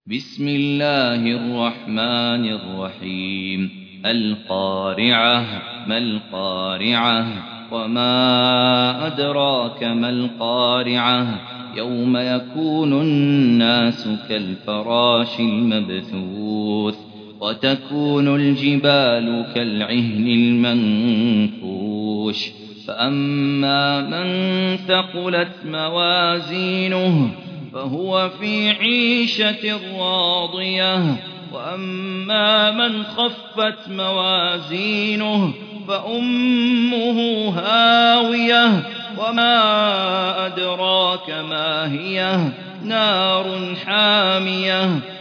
بسم الله الرحمن الرحيم القارعة ما القارعة وما أدراك ما القارعة يوم يكون الناس كالفراش المبثوث وتكون الجبال كالعهن المنفوش فأما من ثقلت موازينه فهو في عيشة راضية وأما من خفت موازينه فأمه هاوية وما أدراك ما هي نار حامية